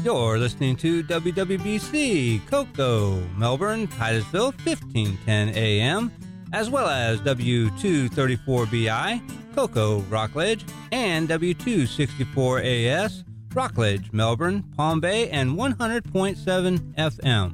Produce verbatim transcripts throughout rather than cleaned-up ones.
You're listening to W W B C, Cocoa, Melbourne, Titusville, fifteen ten A M, as well as W two thirty-four B I, Cocoa, Rockledge, and W two sixty-four A S, Rockledge, Melbourne, Palm Bay, and one hundred point seven F M.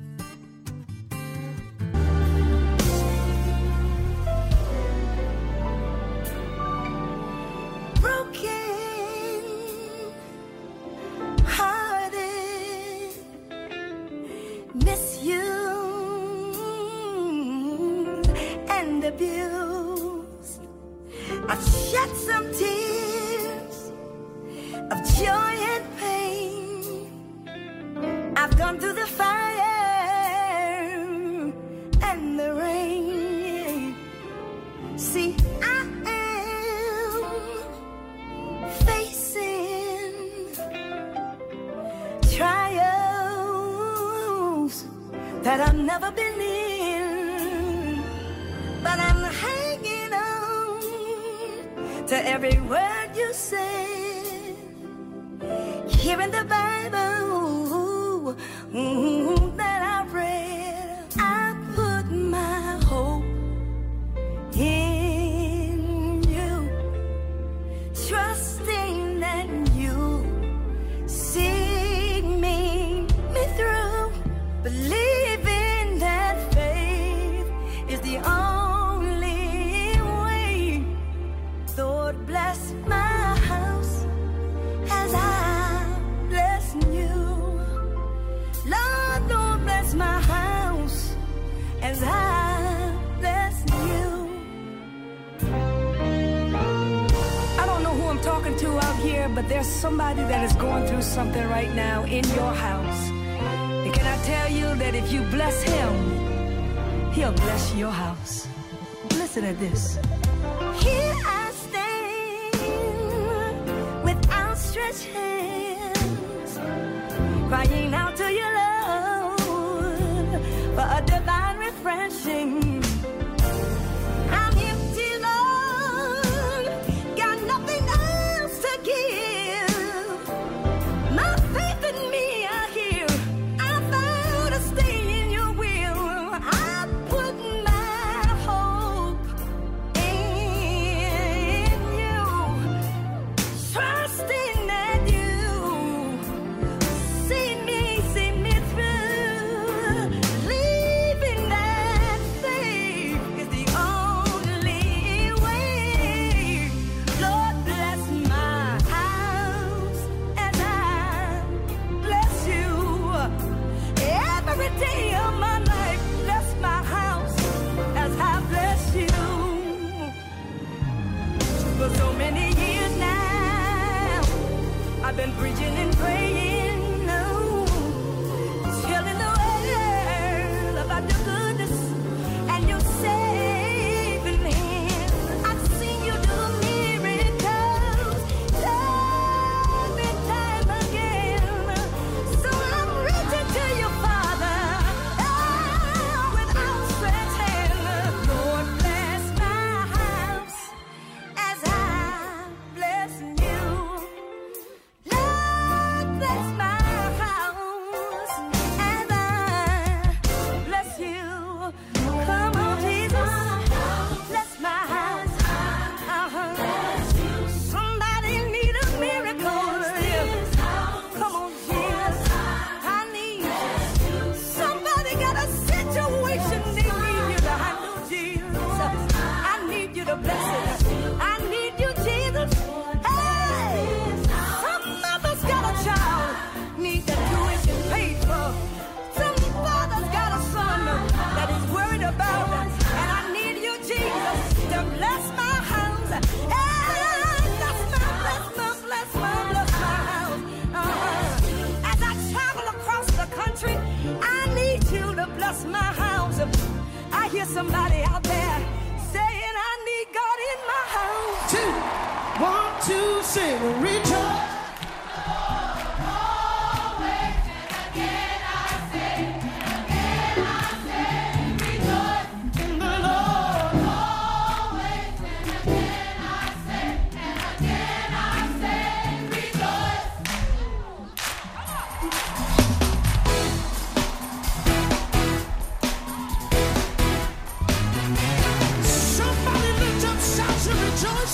But there's somebody that is going through something right now in your house. And can I tell you that if you bless him, he'll bless your house. Listen to this. Here I stand with outstretched hands, crying out to you, Lord, for a divine refreshing. I've been preaching and praying, no, telling the world about your goodness and your saving hand. I've seen you do miracles time and time again. So I'm reaching to you, Father, oh, with outstretched hand. Lord, bless my house as I bless you. Bless my house and I bless you. Come on, Jesus, bless my house. Uh-huh. Somebody need a miracle. Come on, Jesus, I need you. Somebody got a situation they need you to handle, Jesus. I need you to bless it. I need you, Jesus. Hey, some mother's got a child, need the tuition paid for. Some father's got a son that is worried about, and I need you, Jesus, to bless my house. Hey, bless my, bless my, bless my, bless my house. Uh-huh. As I travel across the country, I need you to bless my house. I hear somebody out there saying I need God in my house. Two, one, two, sing, rejoice.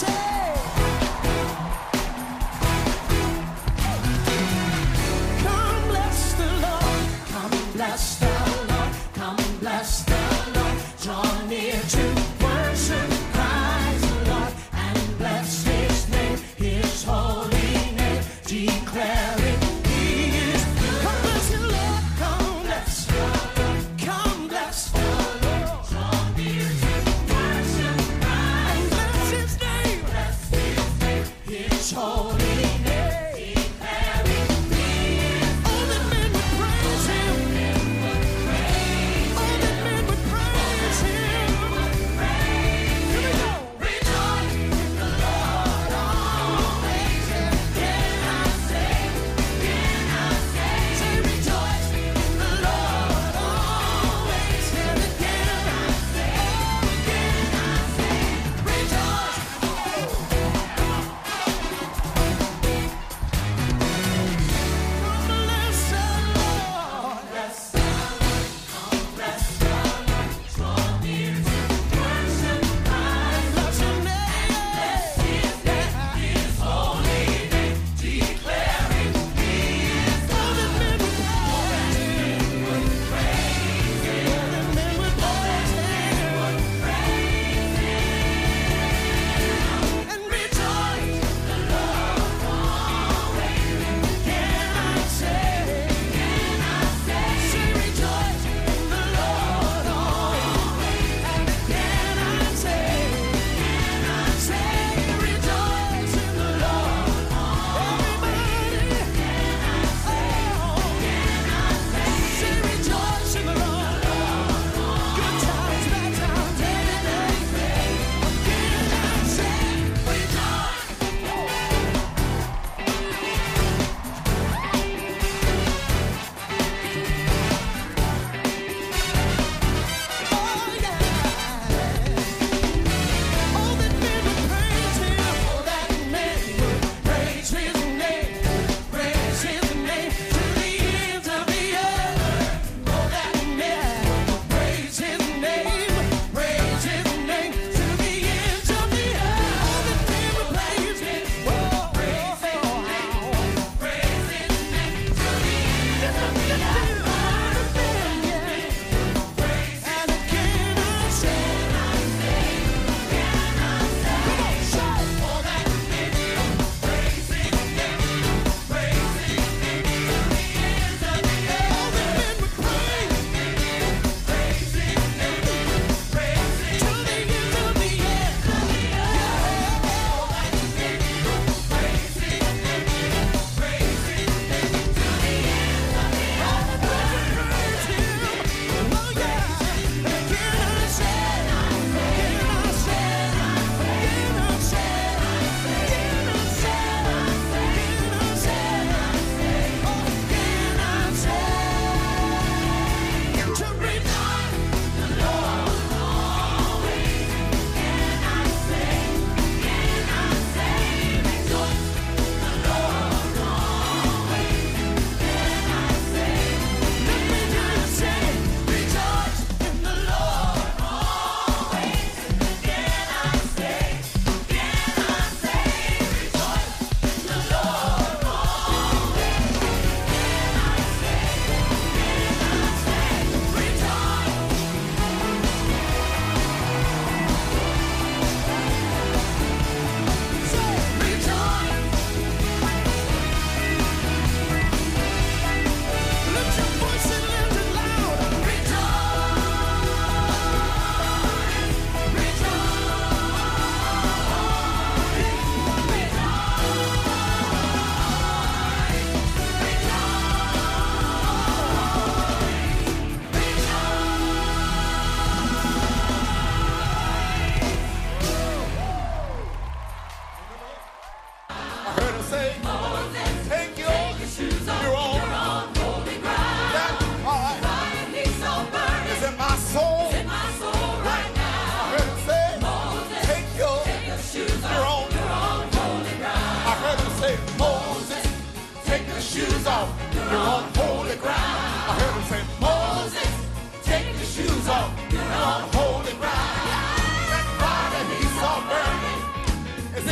Is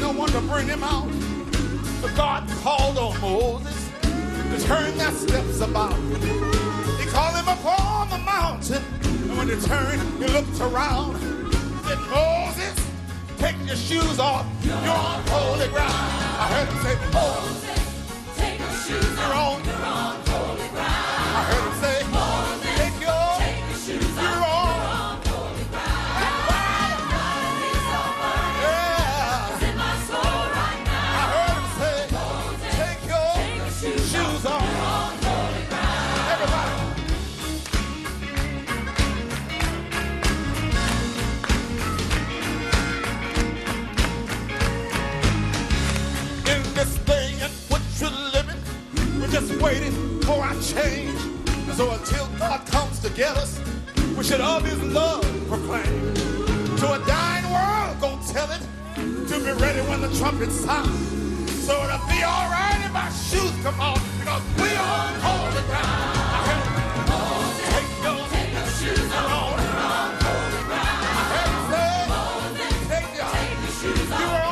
no one to bring him out. So God called on Moses to turn their steps about. He called him up on the mountain, and when he turned, he looked around. He said, Moses, take your shoes off. You're on holy ground. I heard him say, Moses, take your shoes off. You're on holy ground. I heard him say, Moses, take your, take your shoes off. You're on. Just waiting for our change. So until God comes to get us, we should of his love proclaim. To a dying world, go tell it, to be ready when the trumpet sounds. So it'll be all right if our shoes come off, because we are on holy ground. I heard him, take your, take your shoes off. You're on holy ground. I heard him say, Moses, take your, take your shoes off. You're on.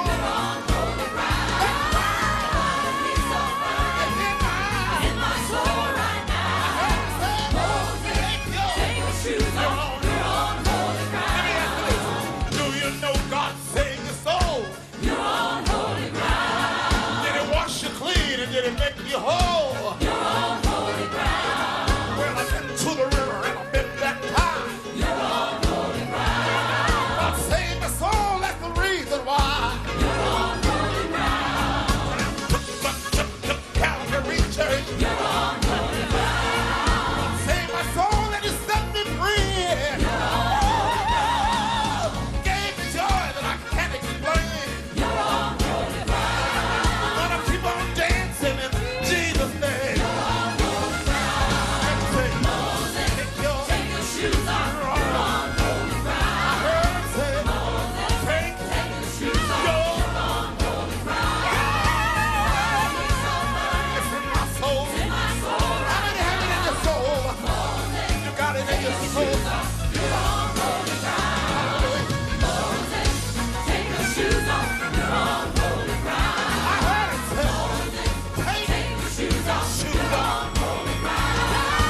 Did it make you whole? You're on holy ground. Well, I've been to the river and I've been baptized. You're on holy ground. God saved my soul, that's the reason why. You're on holy ground. Calvary Church. You're on holy ground. God saved my soul and he set me free. You're on holy ground. Gave me joy that I can't explain. You're on holy ground. Gonna keep on dancing in Jesus' name. You're on holy ground. Say, Moses, take your, take your shoes off. You're on holy ground. I heard him say, Moses, take, take your shoes off. You're on holy ground. It's in my soul. It's in my soul. How many have it in your soul? Moses, you got it in your soul. You're on holy ground. Moses, take your shoes off. You're on holy ground. I heard him say, Moses, take, take your shoes off. Shoes off. Holy ground.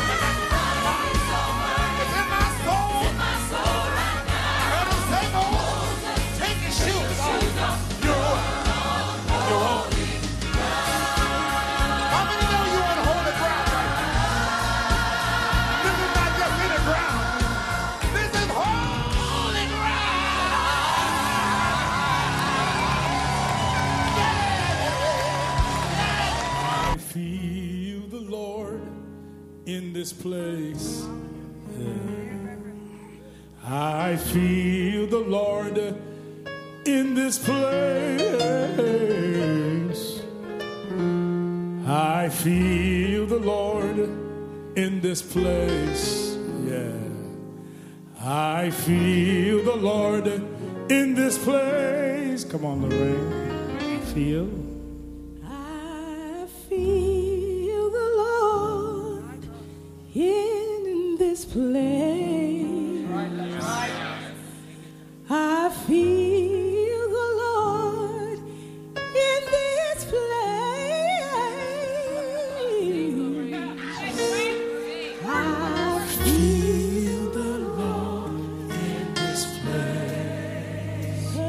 It's in my soul. It's in my soul right now. I heard him say, Moses, take your shoes off. You're on. You're on. How many know you're on holy ground right now? This is not just any ground. This is holy ground. I feel the Lord in this place. I feel the Lord in this place. I feel the Lord in this place. Yeah. I feel the Lord in this place. Come on, Lorraine. I feel. I feel the Lord in this place. I feel the Lord in this place. I feel the Lord in this place. Oh,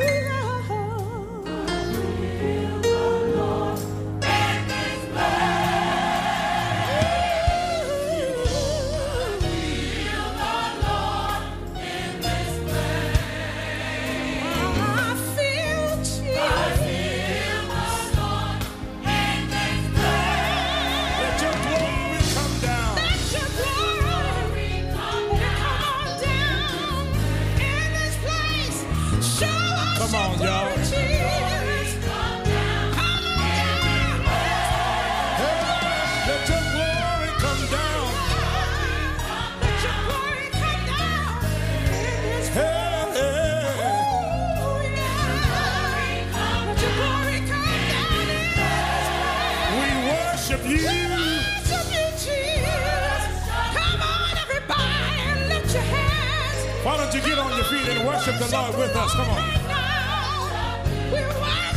Come on, y'all. Let your glory come down. Hey, hey. We worship you. Why don't you get on your feet and worship the Lord with us? Come on. We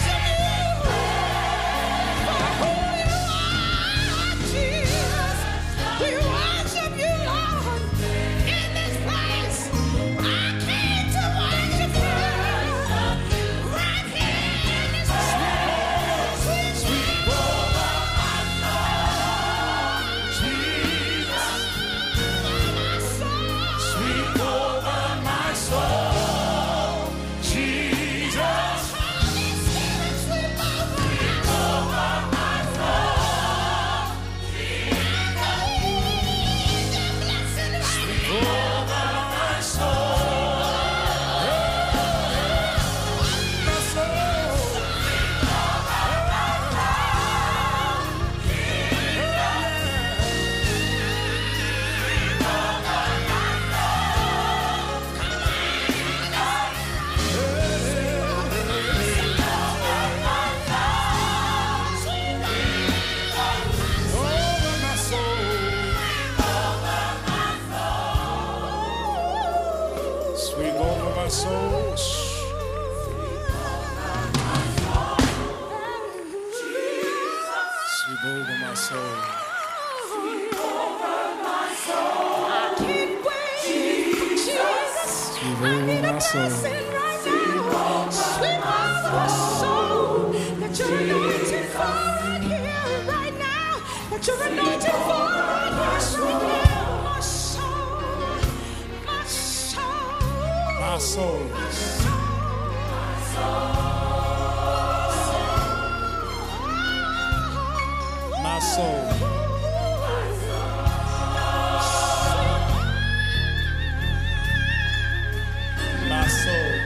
receive, oh my soul. Sweet mother of soul, that you're anointed for right here, right now. That you're anointed for right here, right now. My soul, my soul, My soul. my soul, My soul. My soul.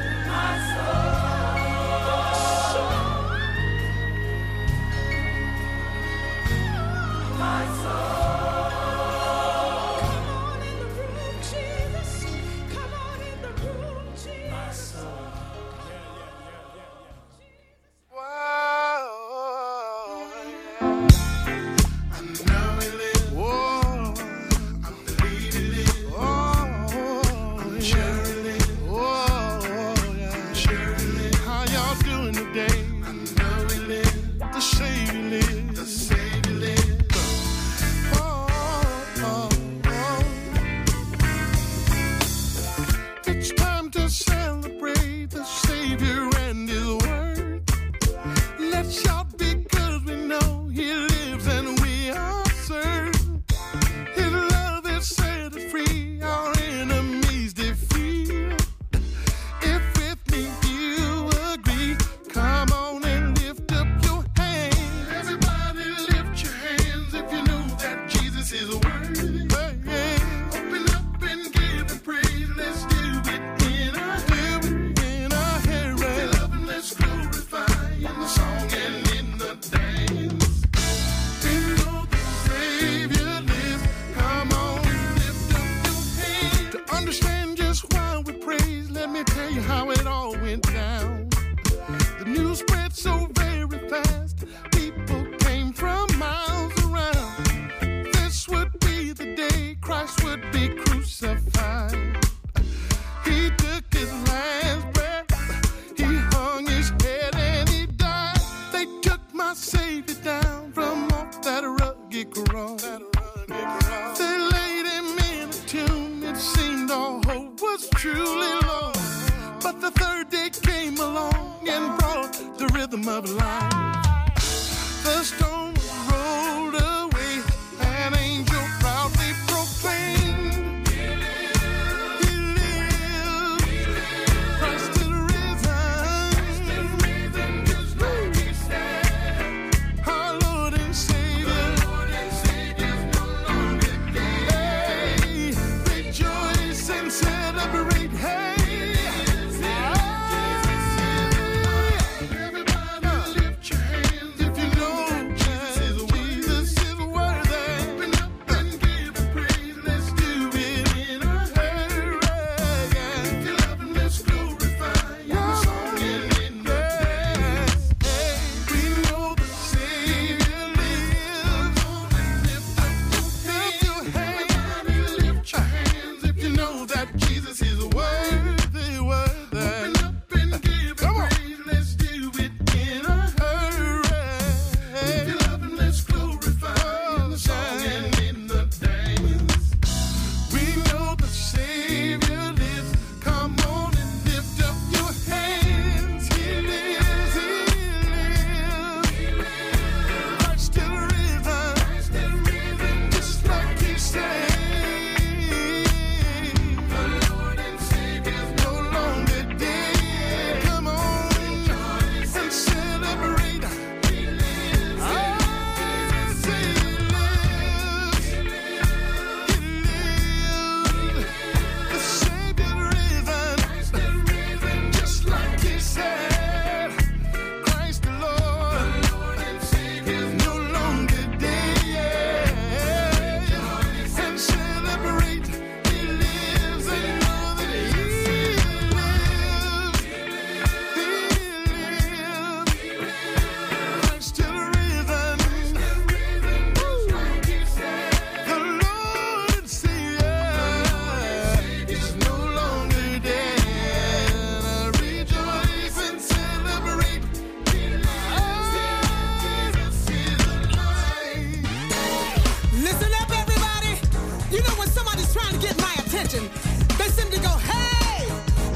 You know when somebody's trying to get my attention, they simply go, hey,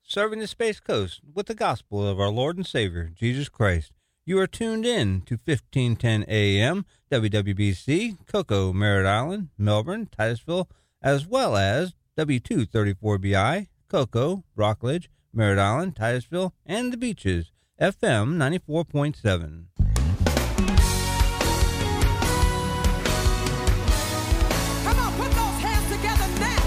serving the Space Coast with the gospel of our Lord and Savior, Jesus Christ. You are tuned in to fifteen ten A M, W W B C, Cocoa, Merritt Island, Melbourne, Titusville, as well as W two thirty-four B I, Cocoa, Rockledge, Merritt Island, Titusville, and the Beaches, F M ninety-four point seven. Come on, put those hands together now.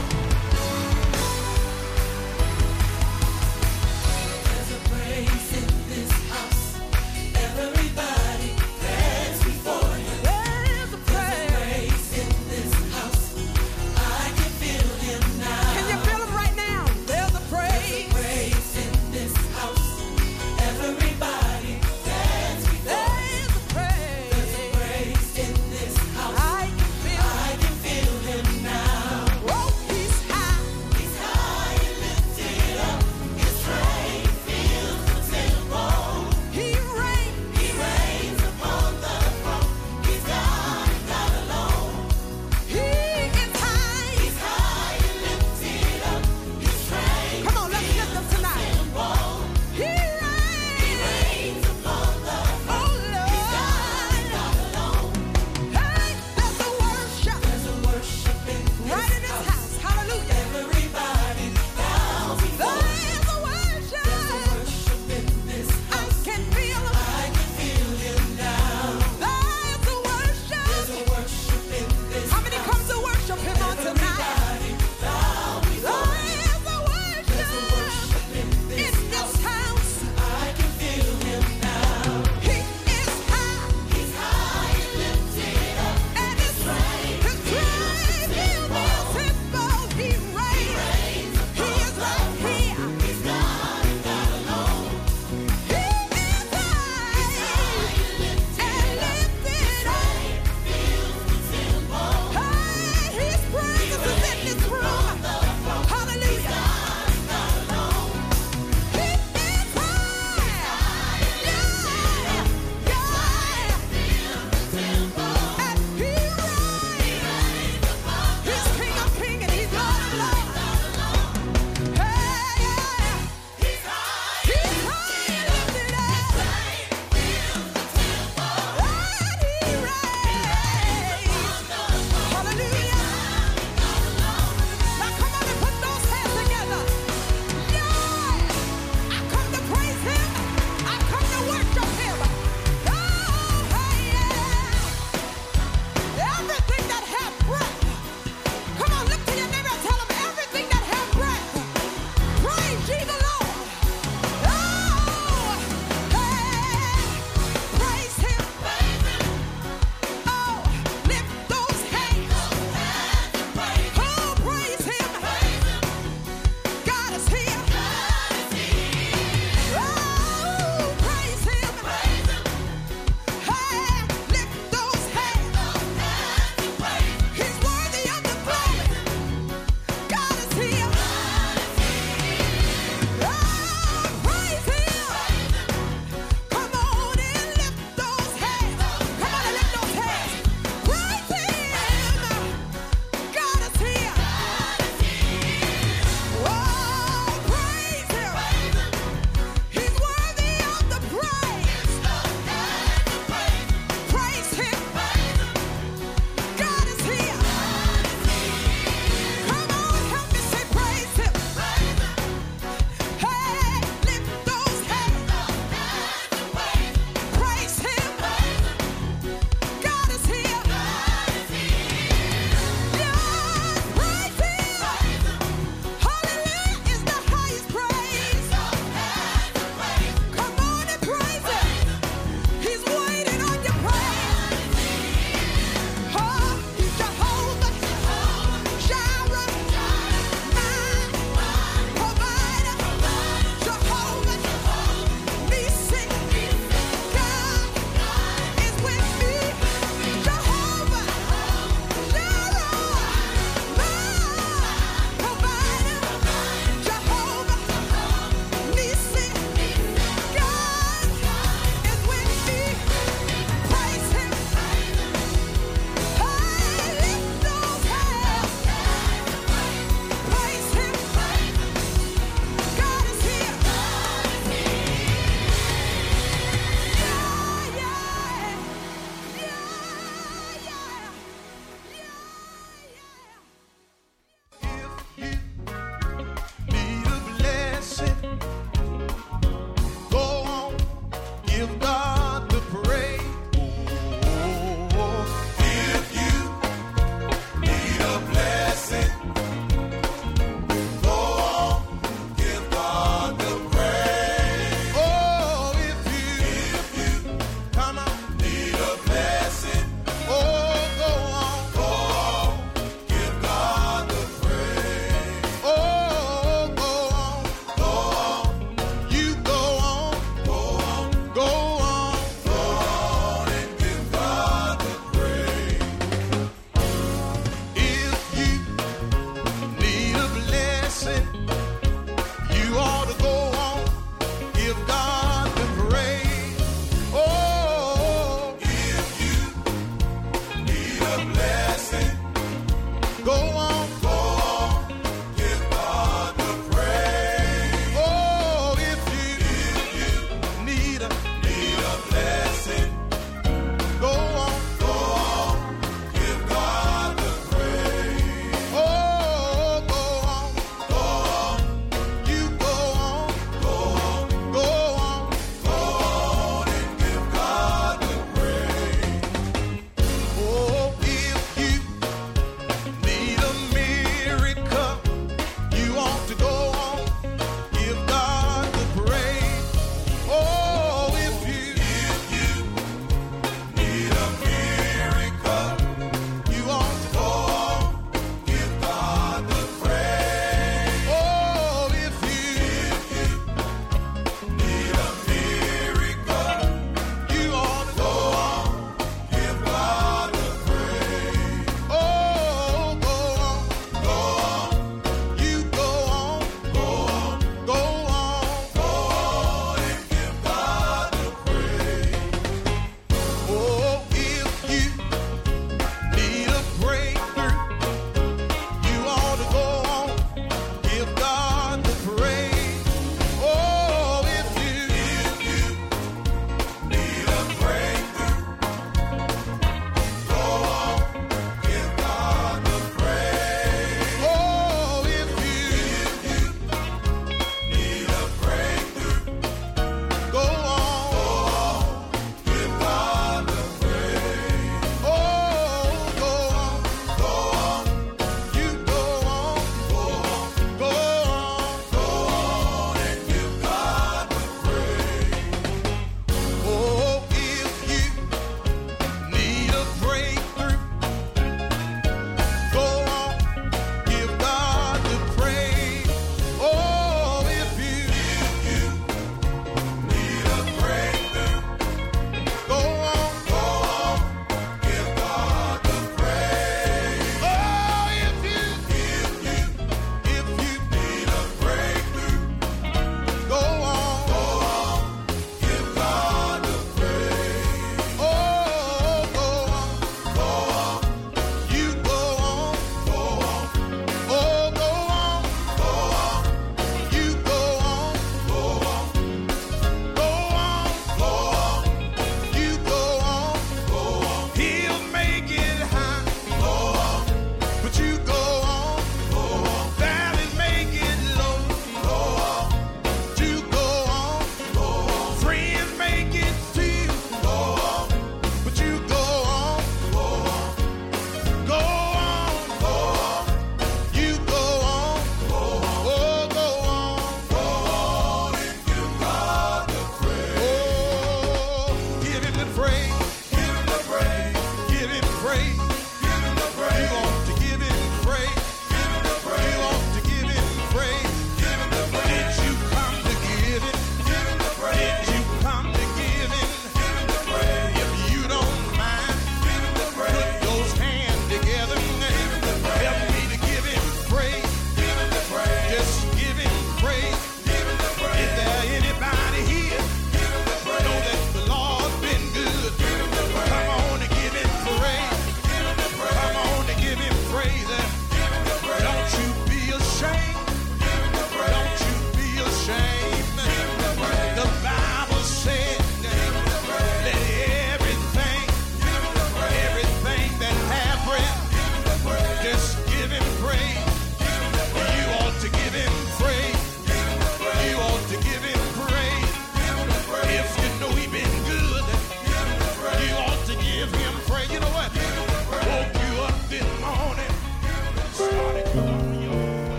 There's a praise in this house. Everybody dance before you. There's a praise in this house. I can feel him now. Can you feel him right now? There's a praise. There's a praise in this house. Everybody dance before you.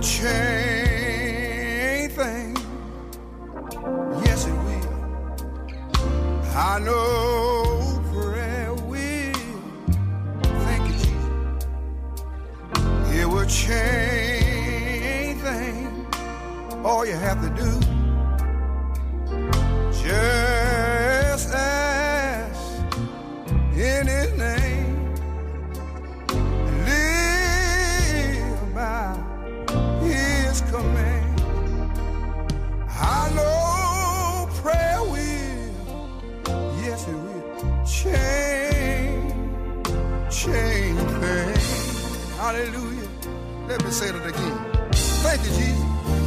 change things. Yes, it will. I know prayer will. Thank you, Jesus. It will change things. All you have to do, just ask in His name. Live by His command. I know prayer will, yes it will, change, change things. Hallelujah. Let me say that again. Thank you, Jesus.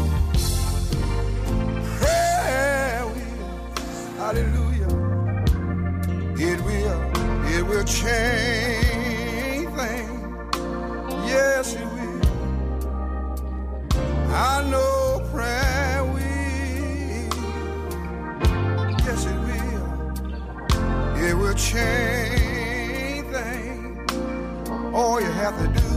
Prayer will, hallelujah. It will, it will change things. Yes, it will. I know prayer will. Yes, it will. It will change things. All you have to do,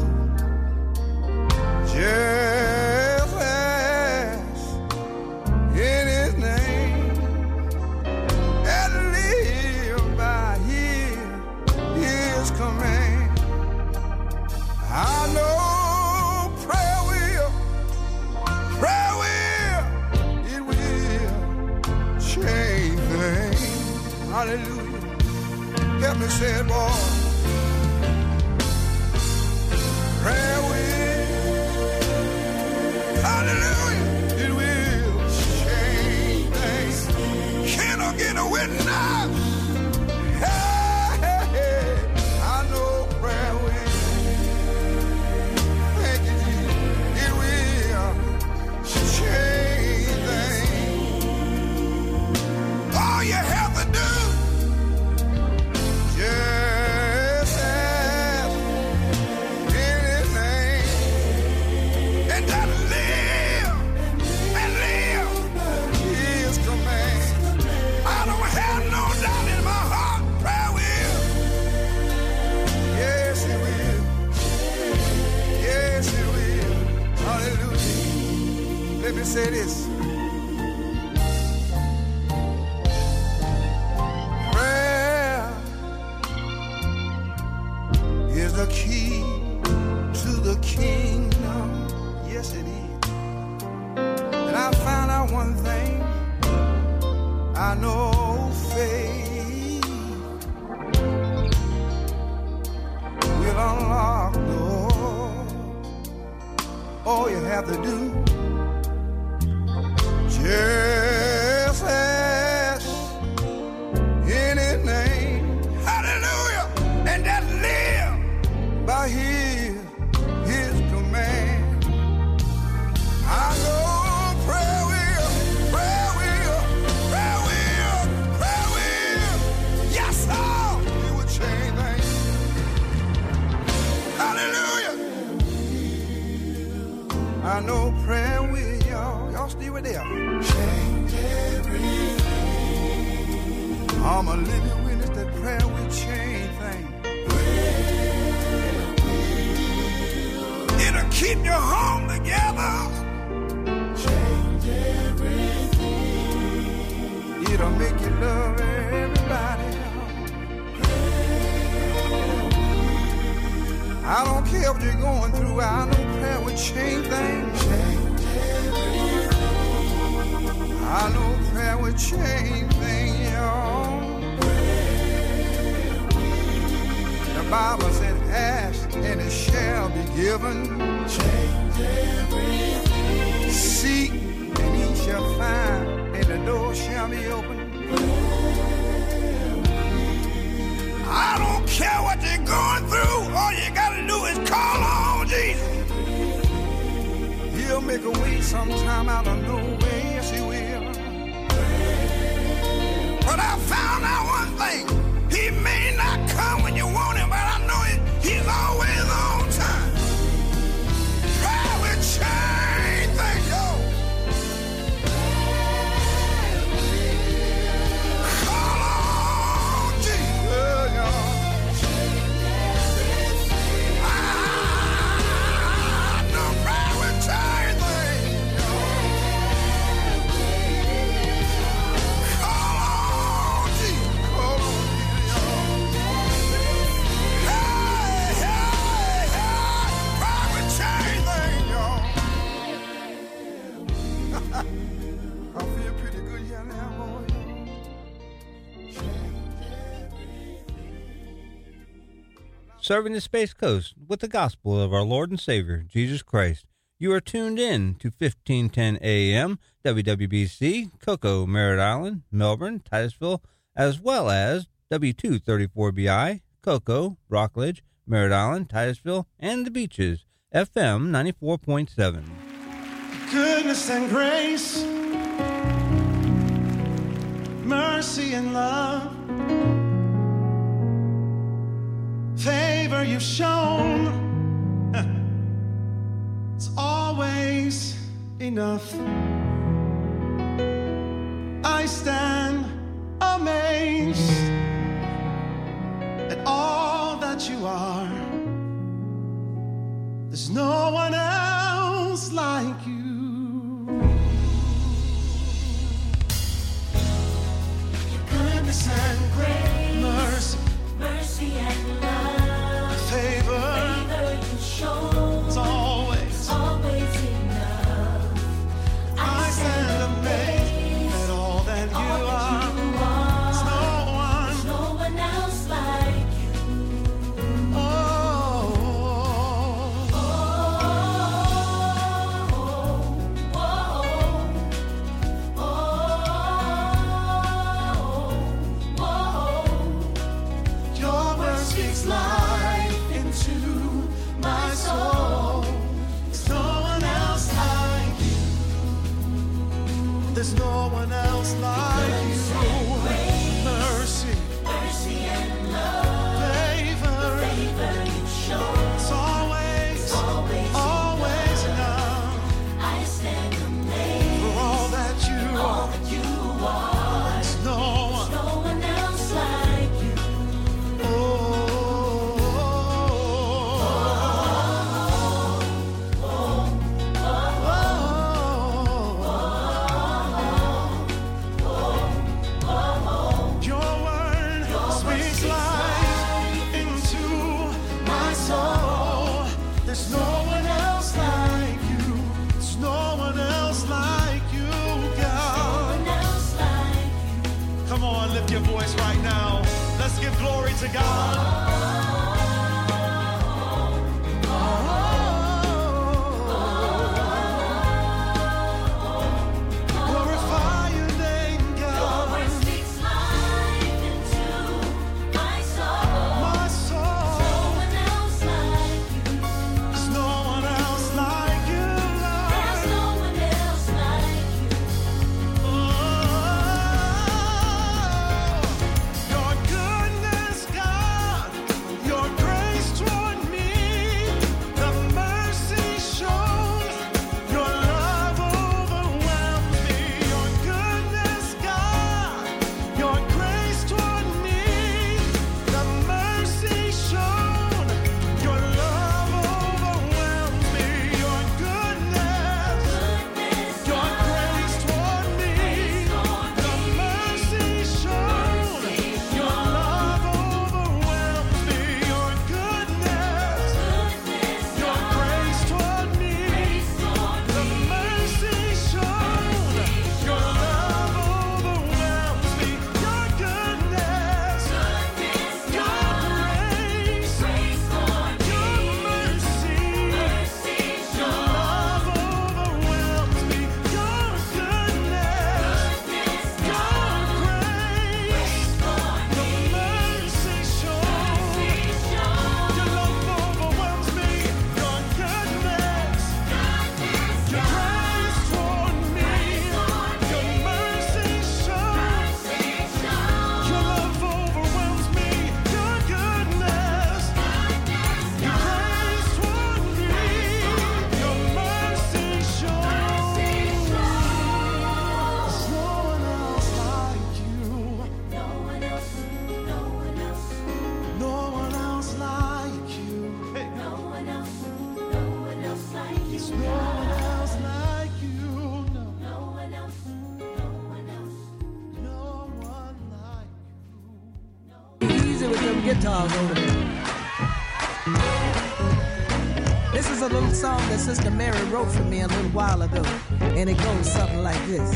just ask in His name and live by His, His command. I know prayer will, prayer will, it will change things. Hallelujah. Help me say it, boy. Prayer will, hallelujah, it will change things. Can I get a witness? Hey, hey, hey. I know prayer will. Thank you, Jesus. It will change things. All you have to do, just ask in His name, and that live and live His command. I don't have no doubt in my heart, prayer will. Yes, it will. Yes, it will. Hallelujah. Let me say this. Prayer is the key to the kingdom. Yes, it is. And I found out one thing. I know faith will unlock doors. All you have to do, just ask in His name. Hallelujah. And that live by His, His command. I know prayer will, prayer will, prayer will, prayer will. Yes, Lord. It will change things. Hallelujah. I know prayer will, y'all. Y'all stay with there. Change everything. I'm a living witness that prayer will change things. It'll keep your home together. Change everything. It'll make you love everybody. I don't care what you're going through. I know prayer will change things. Change everything. I know prayer will change things, y'all. The Bible said, ask and it shall be given. Change everything. Seek and ye shall find, and the door shall be open. I don't care what you're going through. All you gotta do is call on Jesus. He'll make a way sometime out of no way. Yes, He will. But I found out one thing. He may not come when you want Him, but I know it. He's always on time. Prayer will change things, yo. Call on Jesus, y'all. I know prayer will change things. I feel pretty good here now, boy. Serving the Space Coast with the gospel of our Lord and Savior, Jesus Christ. You are tuned in to fifteen ten A M, W W B C, Cocoa, Merritt Island, Melbourne, Titusville, as well as W two thirty-four B I, Cocoa, Rockledge, Merritt Island, Titusville, and the Beaches, F M ninety-four point seven. Goodness and grace, mercy and love, favor you've shown, it's always enough. I stand amazed at all that you are. There's no one else like you. Your goodness and grace, mercy, mercy and love, favor, favor you show, it's always, it's always enough. I, I stand amazed at all that you all are. That you are. There's no one, there's no one else like you. Oh, oh, oh, oh, oh, oh. Your word speaks life into my soul. There's no one else like you. There's no one else like you. Mercy, mercy and love, favor, favor you show. It's always, always, always enough. I stand amazed for all that you, all that you are. There's no one, no one else like you. Oh, oh, oh, your word speaks life into my soul. There's no one else like you. There's no one else like you, God. Come on, lift your voice right now. Let's give glory to God. Glorify your name, God. Your word speaks life into my soul. My soul. No one else like you. There's no one else like you, Lord. There's no one else like you. Oh, your goodness, God, your grace toward me, the mercy shown, your love overwhelms me. Your goodness, God, your grace toward me, the mercy shown, your love overwhelms me. Your goodness, your grace toward me, the mercy shown, your love overwhelms me. Your goodness, your grace toward me, the mercy shown, your love overwhelms me. Your goodness, your grace, your mercy, your love overwhelms me. Your goodness, your grace, the mercy shown, your love overwhelms me. Your goodness, your grace toward me, your mercy shown, your love overwhelms me. Your goodness, your grace toward me, your mercy shown. There's no one else like you. No one else, no one else, no one else like you. Hey. No one else, no one else like you. There's no one else like you. No, no one else, no one else, no one like you. Easy with them guitars over there. This is a little song that Sister Mary wrote for me a little while ago. And it goes something like this.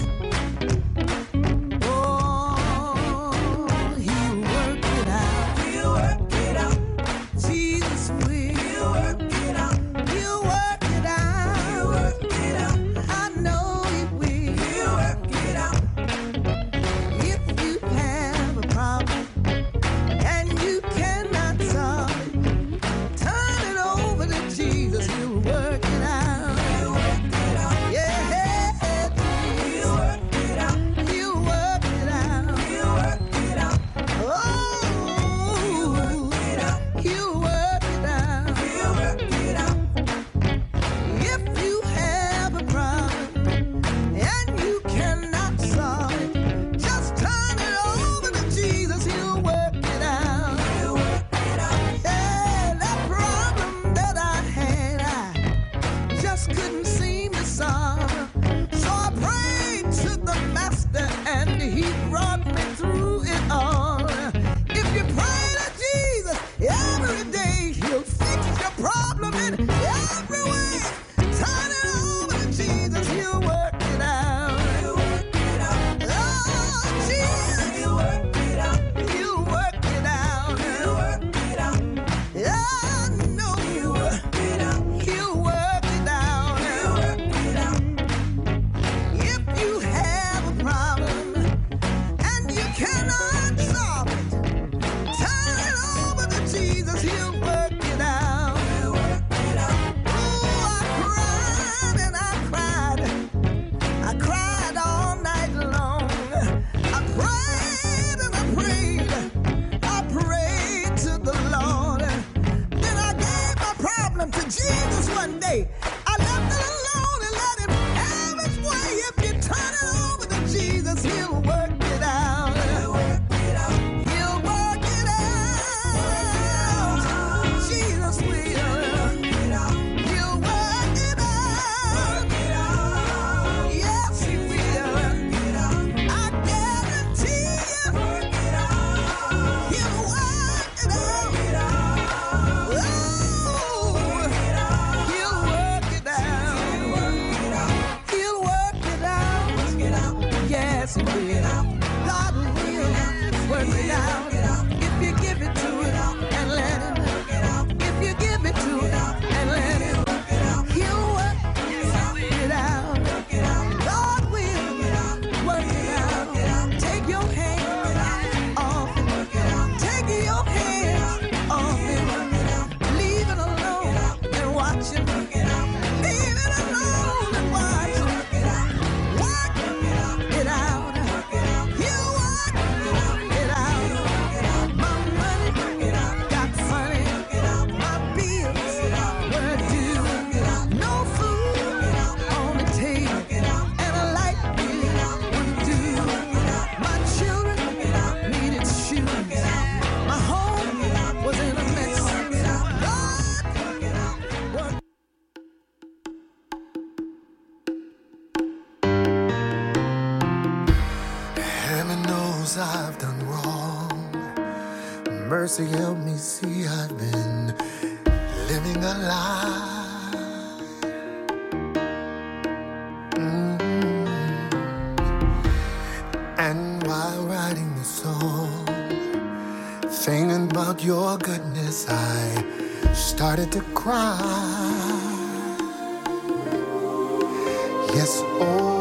I've done wrong. Mercy, help me see I've been living a lie. Mm-hmm. And while writing the song, thinking about your goodness, I started to cry. Yes, oh.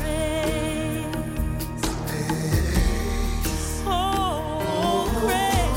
Oh, grace.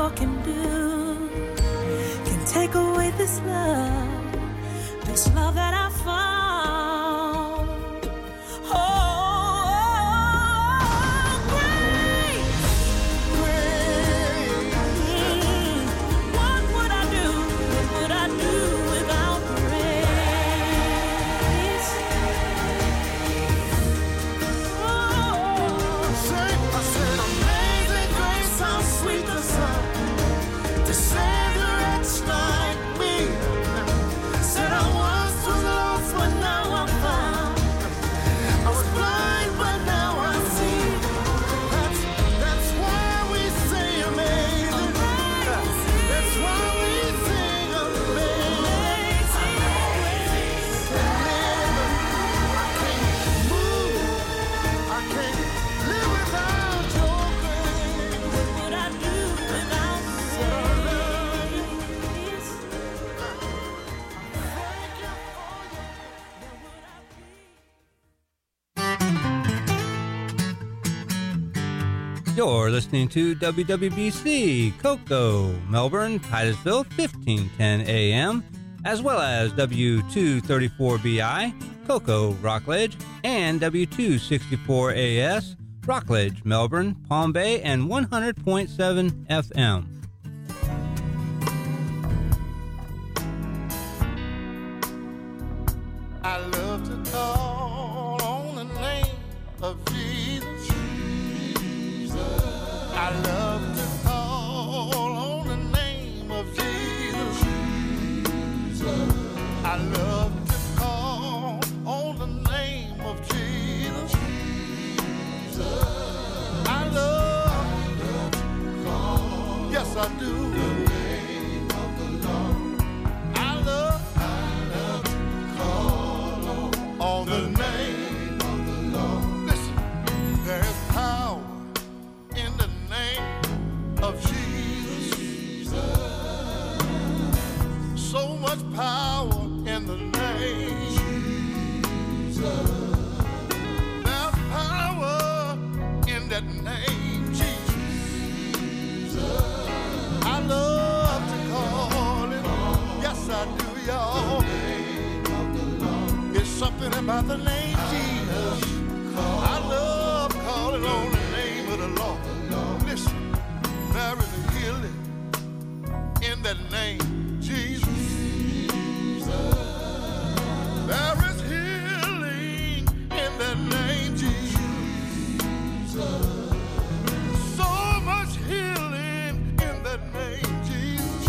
world can do can take away this love, this love that I found. Oh, grace, grace. Mm, what would I do? What would I do without grace? Oh, Say, I said, amazing grace, how sweet the sound to save a wretch like me. Said I once was lost, but now I'm found. I was blind, but now I see. That's, that's why we say amazing. That's why we sing amazing. I can't move. I can't live without your grace. what would I do without grace? You're listening to W W B C, Cocoa, Melbourne, Titusville, fifteen ten A M, as well as W two thirty-four B I, Cocoa, Rockledge, and W two sixty-four A S, Rockledge, Melbourne, Palm Bay, and one hundred point seven F M. I love to call on the name of Jesus. I love to call on the name of Jesus. I love to call on the name of Jesus. I love to call. Yes, I do. I love, I love to call on the name of the Lord. Listen, there's power in the name of Jesus. So much power in the name. There's power in that name, Jesus. I love to call it. Yes, I do, y'all. It's something about the name Jesus. I love calling on the name of the Lord. Listen, there is a healing in that name, Jesus. There is healing in that name, Jesus. So much healing in that name, Jesus.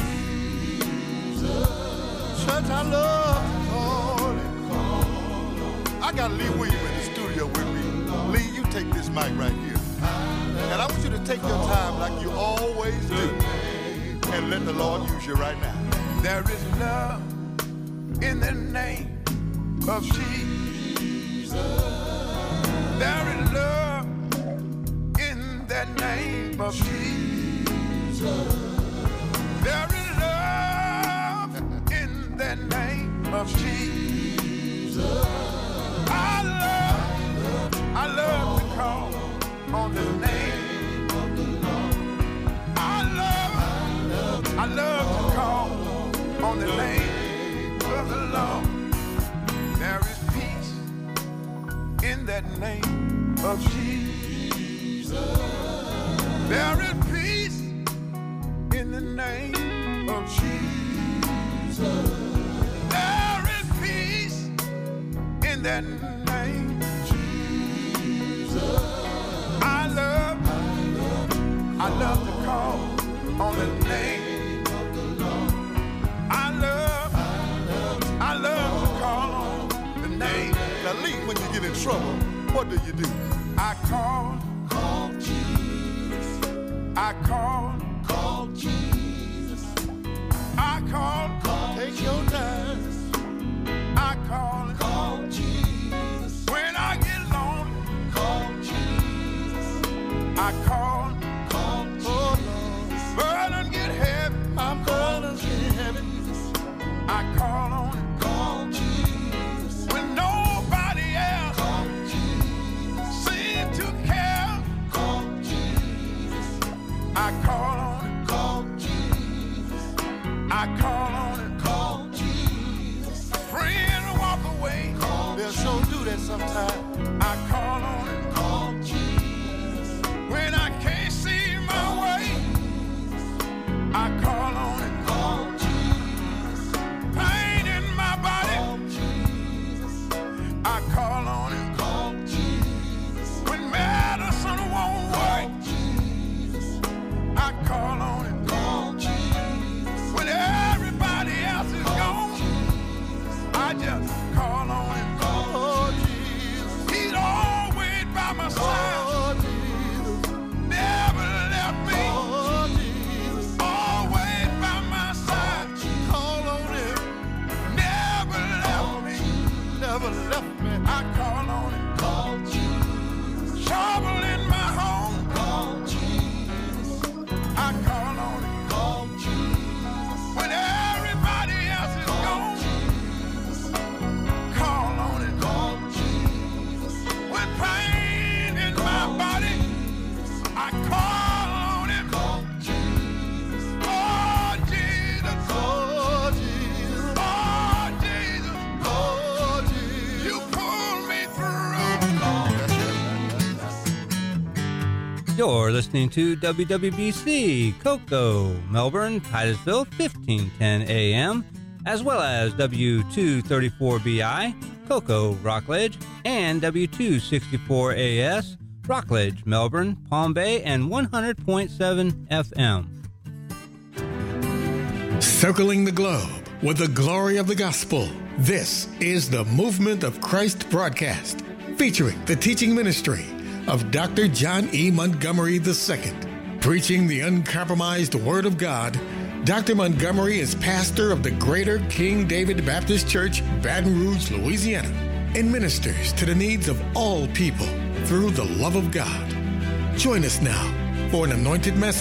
Church, I love to call it. I got Lee Williams in the studio with me. Lee, you take this mic right here. And I want you to take your time like you always do and let the Lord use you right now. There is love in the name of Jesus. There is love in that name of Jesus. There is love in that name of Jesus. I love, I love to call on the name of the Lord. I love, I love to call on the name of the Lord. There is peace in that name of Jesus. There is peace in the name of Jesus. There is peace in that name, Jesus. I love, I love to call on the name of the Lord. I love, I love to call on the name. Now, Lee, when you get in trouble, what do you do? I call, call Jesus. I call, call Jesus. I call, call Take your time. I call, call Jesus. When I get lonely, call Jesus. I call, call Jesus. Burden get heavy, I'm calling Jesus. I call on, call Jesus. When nobody else, call Jesus. Seem to care, call Jesus. I call on, call I call on him. Call Jesus. Friend walk away. Call they'll sure do that sometime. I call on him. Call Jesus. When I can't see my way, I call on him. Call Jesus. Pain in my body. Call Jesus. I call on him. Call Jesus. When medicine won't work, Jesus. I call on him. Call Jesus. When everybody else is gone, I just call on him. Oh, Jesus. He's always by my side. Oh, Jesus. Never left me. Oh, Jesus. Always by my side. Call on him. Never left me. Never left me. I call on him. Call Jesus. Trouble in my home. Call Jesus. I call on him. Call Jesus. When everybody else is gone, call on him. Call Jesus. When pain in my body, I call on him. Call Jesus. Oh, Jesus. Oh, Jesus. Oh, Jesus. Oh, Jesus. You pull me through. You're listening to W W B C, Cocoa, Melbourne, Titusville, fifteen ten A M, as well as W two thirty-four B I, Cocoa, Rockledge, and W two sixty-four A S, Rockledge, Melbourne, Palm Bay, and one hundred point seven F M. Circling the globe with the glory of the gospel. This is the Movement of Christ broadcast, featuring the teaching ministry of Doctor John E. Montgomery the Second. Preaching the uncompromised Word of God, Doctor Montgomery is pastor of the Greater King David Baptist Church, Baton Rouge, Louisiana, and ministers to the needs of all people through the love of God. Join us now for an anointed message